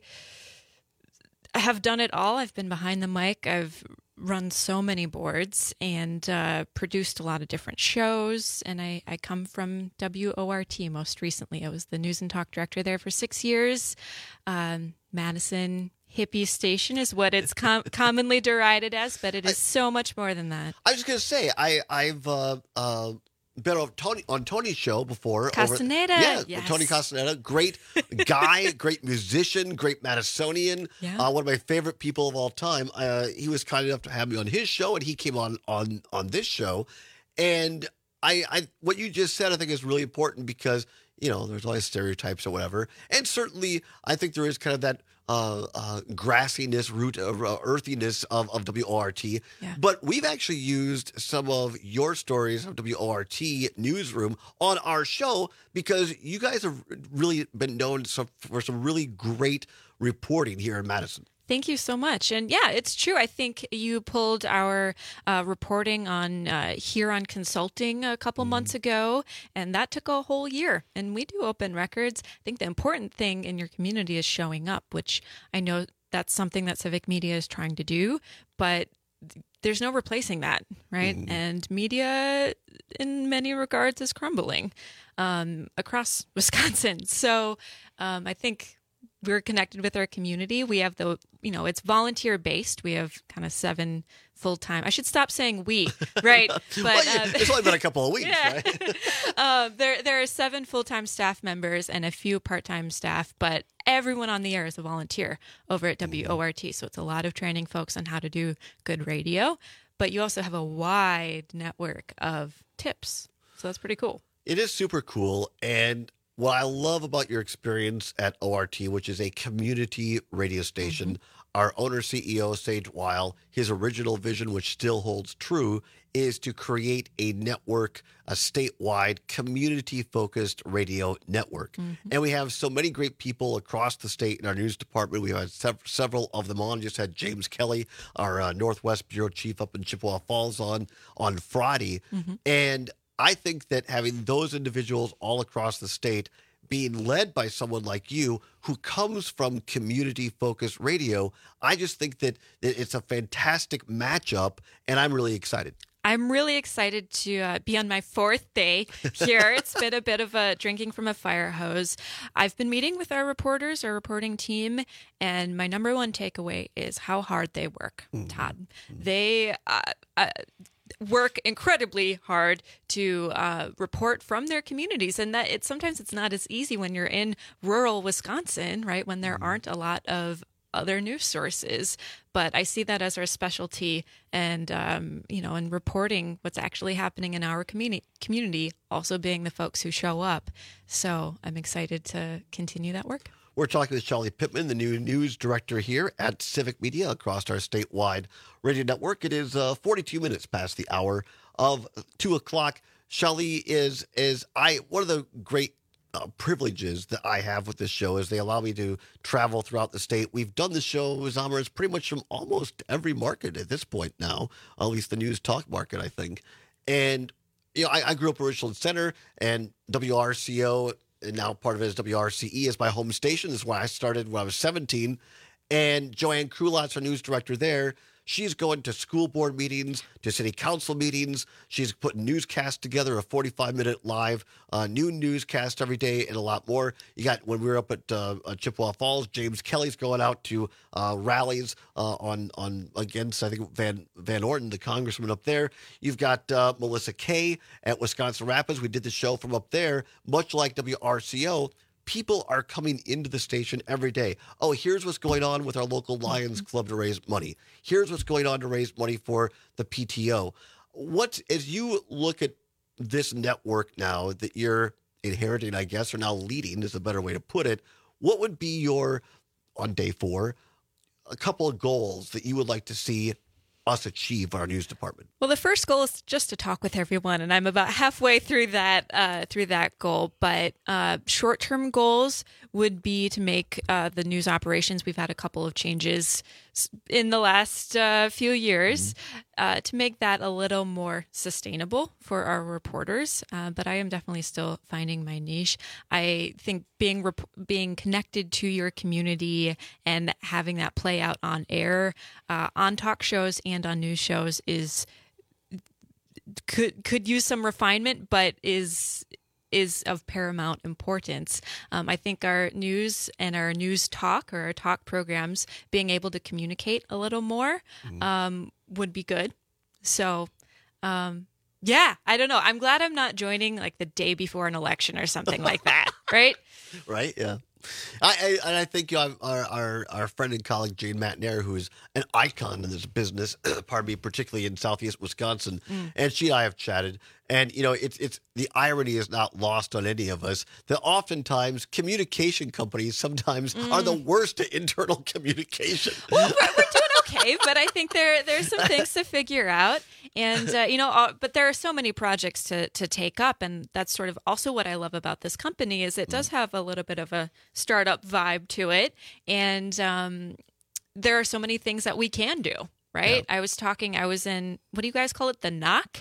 have done it all. I've been behind the mic. I've run so many boards and uh, produced a lot of different shows. And I, I come from W O R T most recently. I was the news and talk director there for six years. Um, Madison hippie station is what it's com- commonly derided as, but it is so much more than that. I was just going to say, I, I've uh, uh, been on, Tony, on Tony's show before. Castaneda, Over, yeah, yes. Tony Castaneda. Great guy, great musician, great Madisonian. Yeah. Uh, one of my favorite people of all time. Uh, he was kind enough to have me on his show, and he came on on, on this show. And I, I, what you just said, I think is really important because, you know, there's always stereotypes or whatever. And certainly, I think there is kind of that uh, uh, grassiness, root, uh, earthiness of, of W O R T. Yeah. But we've actually used some of your stories of W O R T Newsroom on our show because you guys have really been known some, for some really great reporting here in Madison. Thank you so much. And yeah, it's true. I think you pulled our uh, reporting on uh, Huron Consulting a couple Mm-hmm. months ago, and that took a whole year. And we do open records. I think the important thing in your community is showing up, which I know that's something that Civic Media is trying to do. But there's no replacing that, right? Mm. And media, in many regards, is crumbling um, across Wisconsin. So um, I think we're connected with our community. We have the, you know, it's volunteer based. We have kind of seven full time. I should stop saying we, right? But well, yeah, uh, it's only been a couple of weeks, yeah. right? uh, there, there are seven full time staff members and a few part time staff, but everyone on the air is a volunteer over at W O R T. So it's a lot of training folks on how to do good radio. But you also have a wide network of tips. So that's pretty cool. It is super cool. And what I love about your experience at O R T, which is a community radio station, mm-hmm. our owner C E O, Sage Weil, his original vision, which still holds true, is to create a network, a statewide, community-focused radio network. Mm-hmm. And we have so many great people across the state in our news department. We had sev- several of them on. Just had James Kelly, our uh, Northwest Bureau Chief up in Chippewa Falls, on on Friday. Mm-hmm. And I think that having those individuals all across the state being led by someone like you who comes from community-focused radio, I just think that it's a fantastic matchup, and I'm really excited. I'm really excited to uh, be on my fourth day here. It's been a bit of a drinking from a fire hose. I've been meeting with our reporters, our reporting team, and my number one takeaway is how hard they work, mm-hmm. Todd. They... Uh, uh, work incredibly hard to uh, report from their communities, and that it sometimes it's not as easy when you're in rural Wisconsin, right? When there aren't a lot of other news sources. But I see that as our specialty, and um, you know, in reporting what's actually happening in our community, community, also being the folks who show up. So I'm excited to continue that work. We're talking with Shelly Pittman, the new news director here at Civic Media across our statewide radio network. It is uh, forty-two minutes past the hour of two o'clock. Shelly, is is I one of the great uh, privileges that I have with this show is they allow me to travel throughout the state. We've done the show, Zomers, pretty much from almost every market at this point now, at least the news talk market, I think. And you know, I, I grew up in Richland Center, and W R C O. And now part of it is W R C E is my home station. This is where I started when I was seventeen. And Joanne Krulatz, our news director there, she's going to school board meetings, to city council meetings. She's putting newscasts together, a forty-five minute live uh, new newscast every day, and a lot more. You got, when we were up at uh, Chippewa Falls, James Kelly's going out to uh, rallies uh, on on against, I think, Van Van Orton, the congressman up there. You've got uh, Melissa Kay at Wisconsin Rapids. We did the show from up there, much like W R C O. People are coming into the station every day. Oh, here's what's going on with our local Lions Club to raise money. Here's what's going on to raise money for the P T O. What, as you look at this network now that you're inheriting, I guess, or now leading is a better way to put it, what would be your, on day four, a couple of goals that you would like to see us achieve our news department? Well, the first goal is just to talk with everyone, and I'm about halfway through that uh, through that goal. But uh, short-term goals would be to make uh, the news operations. We've had a couple of changes in the last uh, few years mm-hmm. uh, to make that a little more sustainable for our reporters. Uh, but I am definitely still finding my niche. I think being rep- being connected to your community and having that play out on air, uh, on talk shows and on news shows is could could use some refinement, but is is of paramount importance. Um, I think our news and our news talk or our talk programs being able to communicate a little more mm-hmm. um, would be good. So, um, yeah, I don't know. I'm glad I'm not joining like the day before an election or something like that, right? Right, yeah. I, I and I think you know, our, our our friend and colleague Jane Matnair, who is an icon in this business, pardon me, particularly in Southeast Wisconsin, mm. and she and I have chatted. And you know, it's it's the irony is not lost on any of us that oftentimes communication companies sometimes mm. are the worst at internal communication. Well, we're, we're doing okay, but I think there there's some things to figure out. And, uh, you know, uh, but there are so many projects to, to take up. And that's sort of also what I love about this company is it does have a little bit of a startup vibe to it. And um, there are so many things that we can do, right? Yeah. I was talking, I was in, what do you guys call it? The knock?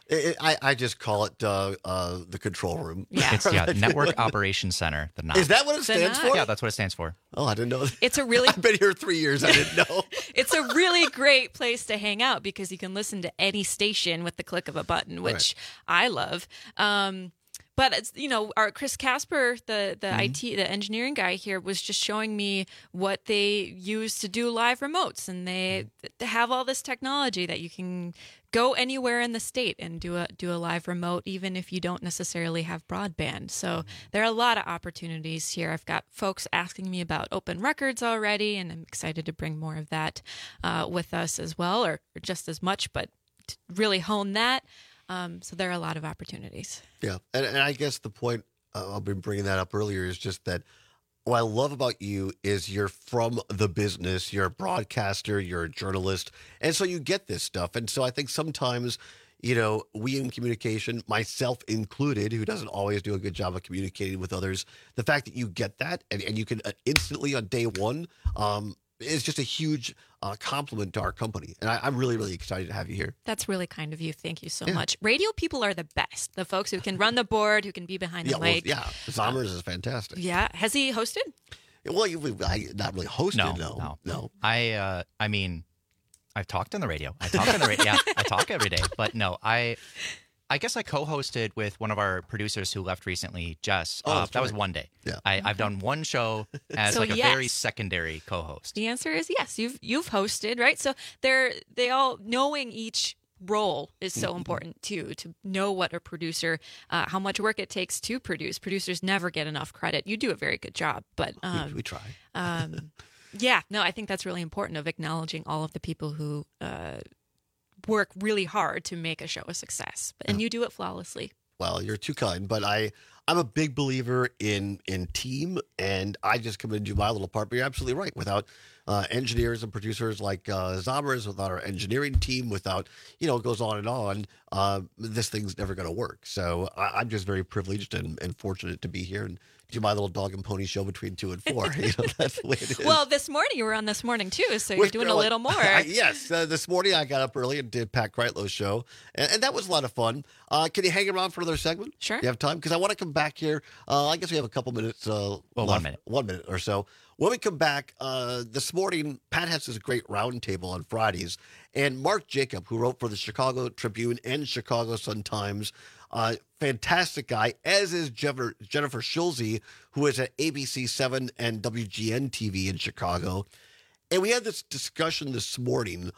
It, I, I just call it uh, uh, the control room. Yeah. It's yeah, Network Operations Center. The N O C. Is that what it The stands N O C. for? Yeah, that's what it stands for. Oh, I didn't know that. It's a really I've been here three years. I didn't know. It's a really great place to hang out because you can listen to any station with the click of a button, which I love. Um, but it's, you know, our Chris Casper, the the Mm-hmm. I T, the engineering guy here, was just showing me what they use to do live remotes, and they, they have all this technology that you can go anywhere in the state and do a do a live remote, even if you don't necessarily have broadband. So there are a lot of opportunities here. I've got folks asking me about open records already, and I'm excited to bring more of that uh, with us as well, or, or just as much, but to really hone that. Um, so there are a lot of opportunities. Yeah, and, and I guess the point uh, I've been bringing that up earlier is just that what I love about you is you're from the business, you're a broadcaster, you're a journalist, and so you get this stuff. And so I think sometimes, you know, we in communication, myself included, who doesn't always do a good job of communicating with others, the fact that you get that and, and you can uh, instantly on day one um, is just a huge uh, compliment to our company. And I, I'm really, really excited to have you here. That's really kind of you. Thank you so Yeah. much. Radio people are the best. The folks who can run the board, who can be behind Yeah, the well, mic. yeah, Zommers is fantastic. Yeah. Has he hosted? Well, you, I, not really hosted, No, no. no, no. I, uh, I mean, I've talked on the radio. I talk on the radio. Yeah, I talk every day. But no, I, I guess I co-hosted with one of our producers who left recently, Jess. Oh, uh, that's that was right. one day. Yeah. I, I've done one show as So like a yes. very secondary co-host. The answer is yes. You've you've hosted, right? So they're they all knowing each role is so Mm-hmm. important too, to know what a producer, uh, how much work it takes to produce. Producers never get enough credit. You do a very good job, but um, we, we try. um, yeah, no, I think that's really important of acknowledging all of the people who uh, work really hard to make a show a success, and you do it flawlessly. Well, you're too kind, but I, I'm a big believer in in team, and I just come in and do my little part. But you're absolutely right. Without uh, engineers and producers like uh, Zommers, without our engineering team, without, you know, it goes on and on, uh, this thing's never going to work. So I, I'm just very privileged and, and fortunate to be here and do my little dog and pony show between two and four. You know, that's the way it is. Well, this morning you were on this morning too, so you're With doing a Caroline- little more. yes. Uh, this morning I got up early and did Pat Kreitlow's show, and, and that was a lot of fun. Uh, can you hang around for another segment? Sure. You have time? Because I want to come back here. Uh, I guess we have a couple minutes. Uh, Well, one left. minute. One minute or so. When we come back, uh, this morning, Pat has this great roundtable on Fridays, and Mark Jacob, who wrote for the Chicago Tribune and Chicago Sun-Times, uh, fantastic guy, as is Jennifer, Jennifer Schulze, who is at A B C seven and W G N T V in Chicago. And we had this discussion this morning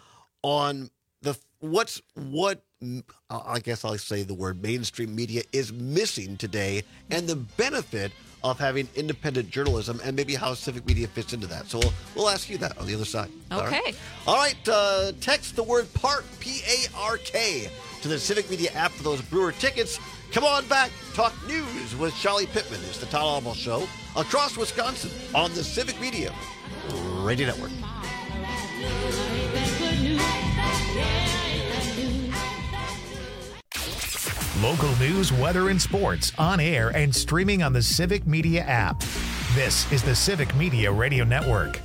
on the what's what I guess I'll say the word mainstream media is missing today, and the benefit of having independent journalism, and maybe how civic media fits into that. So we'll, we'll ask you that on the other side. All Okay. right. All right. Uh, text the word PARK, P A R K, to the Civic Media app for those Brewer tickets. Come on back. Talk news with Charlie Pittman. It's the Todd Alamo Show across Wisconsin on the Civic Media Radio Network. Local news, weather, and sports on air and streaming on the Civic Media app. This is the Civic Media Radio Network.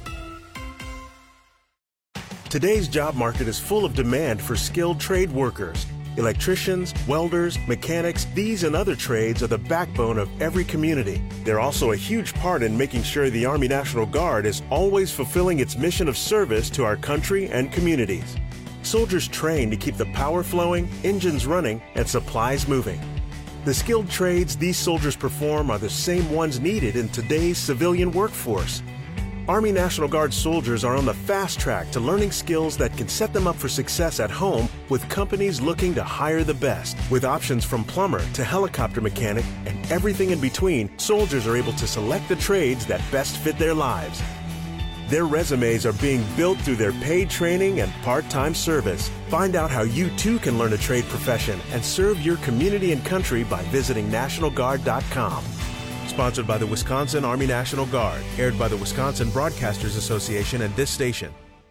Today's job market is full of demand for skilled trade workers. Electricians, welders, mechanics, these and other trades are the backbone of every community. They're also a huge part in making sure the Army National Guard is always fulfilling its mission of service to our country and communities. Soldiers train to keep the power flowing, engines running, and supplies moving. The skilled trades these soldiers perform are the same ones needed in today's civilian workforce. Army National Guard soldiers are on the fast track to learning skills that can set them up for success at home with companies looking to hire the best. With options from plumber to helicopter mechanic and everything in between, soldiers are able to select the trades that best fit their lives. Their resumes are being built through their paid training and part-time service. Find out how you too can learn a trade profession and serve your community and country by visiting National Guard dot com. Sponsored by the Wisconsin Army National Guard. Aired by the Wisconsin Broadcasters Association and this station.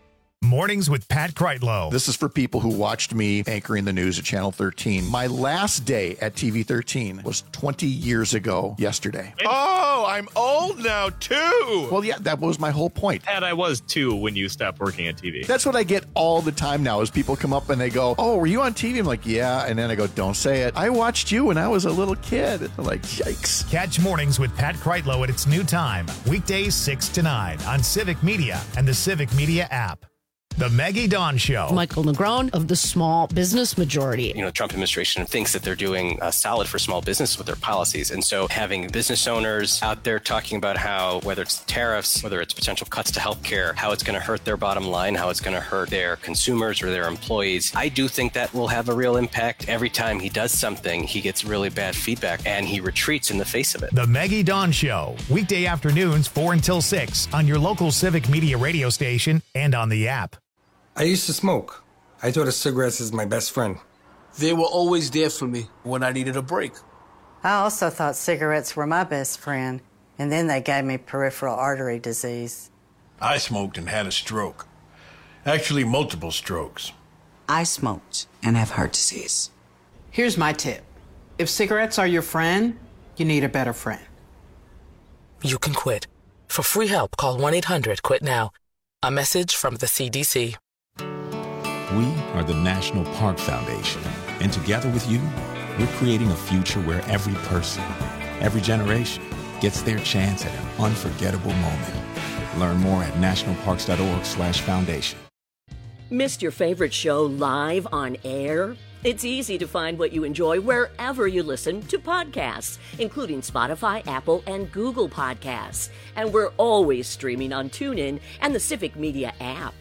Mornings with Pat Kreitlow. This is for people who watched me anchoring the news at Channel thirteen. My last day at T V thirteen was twenty years ago yesterday. Oh, I'm old now, too. Well, yeah, that was my whole point. And I was, too, when you stopped working at T V. That's what I get all the time now is people come up and they go, oh, were you on T V? I'm like, yeah. And then I go, don't say it. I watched you when I was a little kid. They're like, yikes. Catch Mornings with Pat Kreitlow at its new time, weekdays six to nine on Civic Media and the Civic Media app. The Maggie Dawn Show. Michael Negron of the Small Business Majority. You know, the Trump administration thinks that they're doing uh, solid for small business with their policies. And so having business owners out there talking about how, whether it's tariffs, whether it's potential cuts to healthcare, how it's going to hurt their bottom line, how it's going to hurt their consumers or their employees, I do think that will have a real impact. Every time he does something, he gets really bad feedback and he retreats in the face of it. The Maggie Dawn Show, weekday afternoons four until six on your local Civic Media radio station and on the app. I used to smoke. I thought of cigarettes as my best friend. They were always there for me when I needed a break. I also thought cigarettes were my best friend, and then they gave me peripheral artery disease. I smoked and had a stroke. Actually, multiple strokes. I smoked and have heart disease. Here's my tip. If cigarettes are your friend, you need a better friend. You can quit. For free help, call one eight hundred quit now. A message from the C D C. We are the National Park Foundation, and together with you, we're creating a future where every person, every generation, gets their chance at an unforgettable moment. Learn more at nationalparks.org slash foundation. Missed your favorite show live on air? It's easy to find what you enjoy wherever you listen to podcasts, including Spotify, Apple, and Google Podcasts. And we're always streaming on TuneIn and the Civic Media app.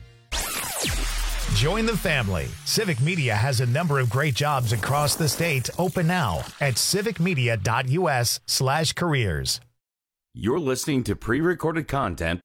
Join the family. Civic Media has a number of great jobs across the state open now at civicmedia.us slash careers. You're listening to pre-recorded content.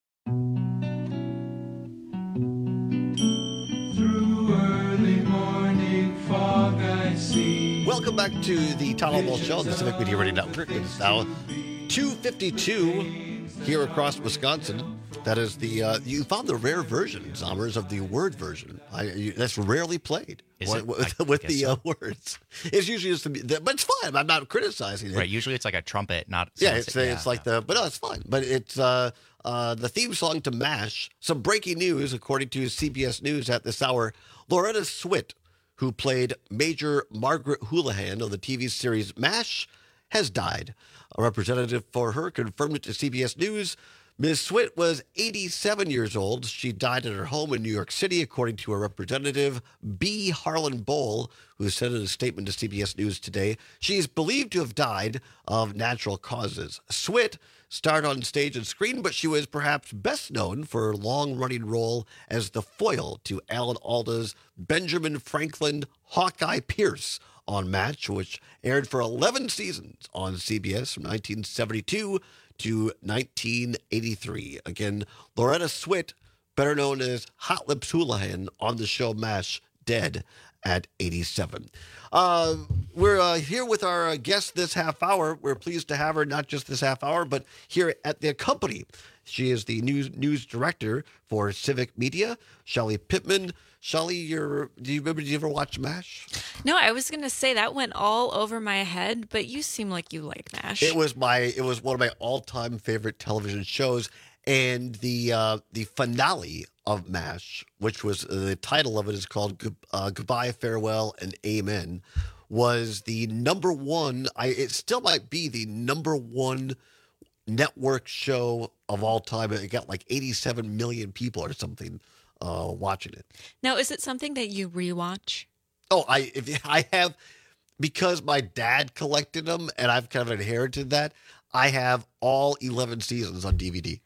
Welcome back to the Town Hall Show on the Civic Media Radio Network. It's now two fifty-two here across Wisconsin. That is the, uh, you found the rare version, Zommers, of the word version. I, you, that's rarely played Is with, it? with, I with guess the so. uh, words. It's usually just, the, but it's fine. I'm not criticizing it. Right, usually it's like a trumpet, not... Yeah, it's, yeah, it's like the, but no, it's fine. But it's uh, uh, the theme song to MASH. Some breaking news, according to C B S News at this hour. Loretta Swit, who played Major Margaret Houlihan on the T V series MASH, has died. A representative for her confirmed it to C B S News. Miz Swit was eighty-seven years old. She died at her home in New York City, according to a representative, B. Harlan Bowl, who said in a statement to C B S News today. She is believed to have died of natural causes. Swit starred on stage and screen, but she was perhaps best known for her long-running role as the foil to Alan Alda's Benjamin Franklin Hawkeye Pierce on MASH, which aired for eleven seasons on C B S from nineteen seventy-two to nineteen eighty-three. Again, Loretta Swit, better known as Hot Lips Houlihan on the show MASH, dead at eighty-seven. Uh, we're uh, here with our uh, guest this half hour. We're pleased to have her not just this half hour, but here at the company. She is the news news director for Civic Media, Shelley Pittman. Shelley, you're, do you remember, did you ever watch MASH? No, I was going to say that went all over my head, but you seem like you like MASH. It was my, it was one of my all-time favorite television shows, and the uh, the finale of MASH, which was uh, the title of it is called uh, Goodbye, Farewell, and Amen, was the number one. I it still might be the number one network show of all time. It got like eighty-seven million people or something uh, watching it. Now, is it something that you rewatch? Oh, I if I have, because my dad collected them and I've kind of inherited that, I have all eleven seasons on D V D.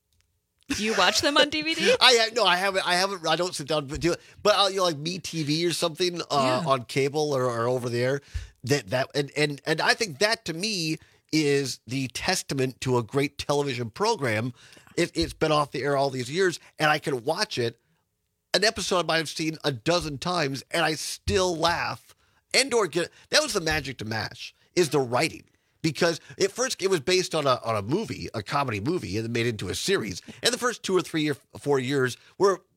Do you watch them on D V D? I no, I haven't. I haven't. I don't sit down to do it. But I'll, you know, like MeTV or something uh, yeah. on cable or, or over there. That that and, and and I think that to me is the testament to a great television program. It, it's been off the air all these years, and I can watch it. An episode I might have seen a dozen times, and I still laugh. And or get that was the magic to MASH, is the writing. Because at first it was based on a on a movie, a comedy movie, and then made into a series. And the first two or three or four years were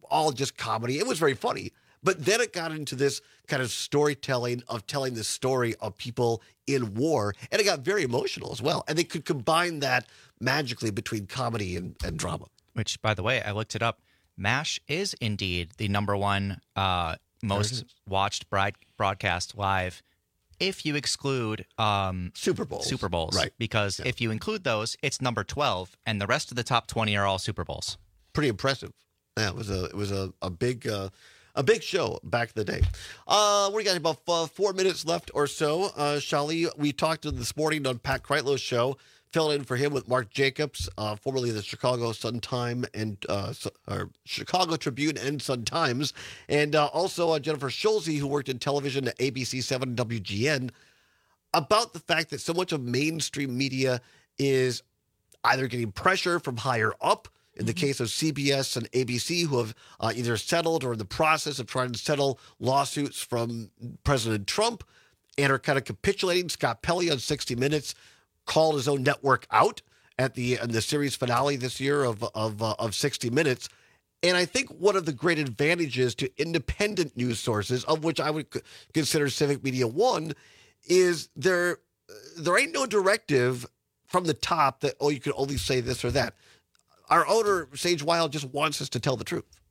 all just comedy. It was very funny. But then it got into this kind of storytelling of telling the story of people in war. And it got very emotional as well. And they could combine that magically between comedy and, and drama. Which, by the way, I looked it up. MASH is indeed the number one uh, most watched broad- broadcast live if you exclude um, Super Bowls. Super Bowls. Right. Because Yeah. if you include those, it's number twelve, and the rest of the top twenty are all Super Bowls. Pretty impressive. Yeah, it was a it was a, a big uh, a big show back in the day. Uh, we got about uh, four minutes left or so. Uh, Shali, we talked to this morning on Pat Kreitlow's show, filling in for him with Mark Jacobs, uh, formerly the Chicago Sun-Time and uh, or Chicago Tribune and Sun-Times, and uh, also uh, Jennifer Schulze, who worked in television at A B C seven and W G N, about the fact that so much of mainstream media is either getting pressure from higher up, in the case of C B S and A B C, who have uh, either settled or in the process of trying to settle lawsuits from President Trump and are kind of capitulating. Scott Pelley on sixty minutes called his own network out at the in the series finale this year of of uh, of sixty minutes. And I think one of the great advantages to independent news sources, of which I would c- consider Civic Media one, is there there ain't no directive from the top that, oh, you can only say this or that. Our owner, Sage Wild, just wants us to tell the truth.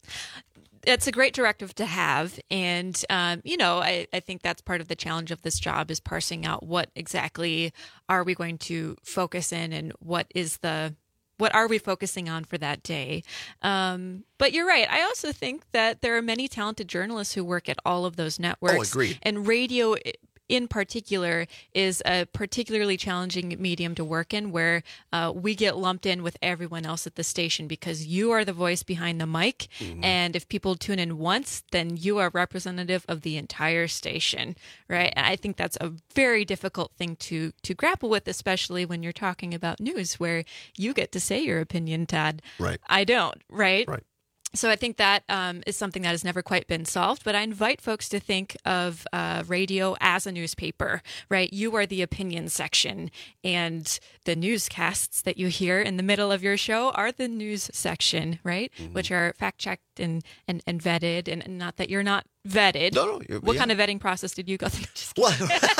It's a great directive to have. And, um, you know, I, I think that's part of the challenge of this job is parsing out what exactly are we going to focus in and what is the what are we focusing on for that day? Um, but you're right. I also think that there are many talented journalists who work at all of those networks. Oh, agreed. And radio in particular is a particularly challenging medium to work in, where uh, we get lumped in with everyone else at the station because you are the voice behind the mic. Mm-hmm. And if people tune in once, then you are representative of the entire station, right? And I think that's a very difficult thing to to grapple with, especially when you're talking about news where you get to say your opinion, Todd. Right. I don't, right? Right. So I think that um, is something that has never quite been solved, but I invite folks to think of uh, radio as a newspaper, right? You are the opinion section, and the newscasts that you hear in the middle of your show are the news section, right? Mm-hmm. Which are fact-checked and, and, and vetted, and, and not that you're not vetted. No, no. What yeah. kind of vetting process did you go through? Just well,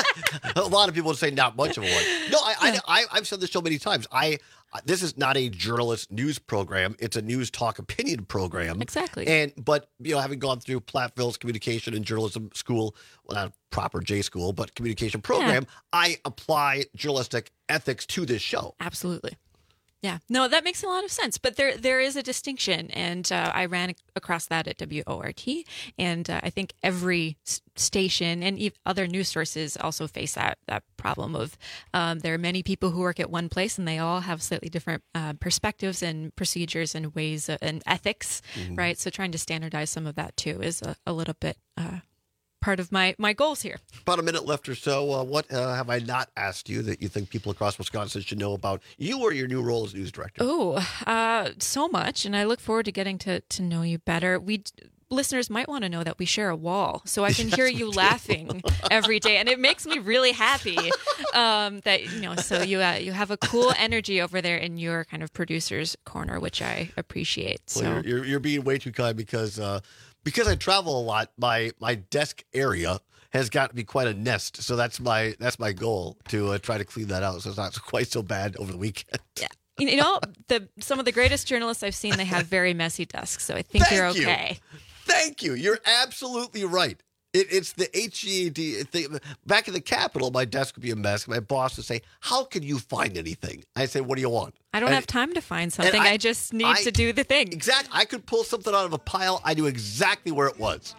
a lot of people would say not much of a one. No, I, I, I, I've said this show many times. I This is not a journalist news program. It's a news talk opinion program. Exactly. And but you know, having gone through Platteville's communication and journalism school, well, not proper J school, but communication program, yeah. I apply journalistic ethics to this show. Absolutely. Yeah, no, that makes a lot of sense. But there, there is a distinction, and uh, I ran across that at W O R T, and uh, I think every s- station and e- other news sources also face that that problem of um, there are many people who work at one place, and they all have slightly different uh, perspectives and procedures and ways of, and ethics, mm-hmm. right? So trying to standardize some of that too is a, a little bit. Uh, part of my, my goals here. About a minute left or so. Uh, what uh, have I not asked you that you think people across Wisconsin should know about you or your new role as news director? Oh, uh, so much. And I look forward to getting to, to know you better. We listeners might want to know that we share a wall, so I can yes, hear you laughing every day. And it makes me really happy um, that, you know, so you uh, you have a cool energy over there in your kind of producer's corner, which I appreciate. So well, you're, you're, you're being way too kind because uh, Because I travel a lot, my my desk area has got to be quite a nest. So that's my that's my goal, to uh, try to clean that out so it's not quite so bad over the weekend. Yeah. You know, the some of the greatest journalists I've seen, they have very messy desks. So I think Thank you're you. okay. Thank you. You're absolutely right. It, it's the H E A D thing. Back in the Capitol, my desk would be a mess. My boss would say, "How can you find anything?" I say, "What do you want?" I don't and, have time to find something. I, I just need I, to do the thing. Exactly. I could pull something out of a pile. I knew exactly where it was.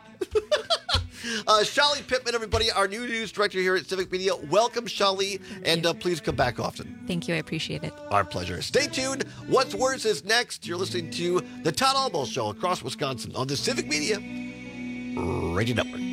uh, Shali Pittman, everybody, our new news director here at Civic Media. Welcome, Shali, and uh, please come back often. Thank you. I appreciate it. Our pleasure. Stay tuned. What's Worse is next. You're listening to the Todd Almo Show across Wisconsin on the Civic Media Radio Network.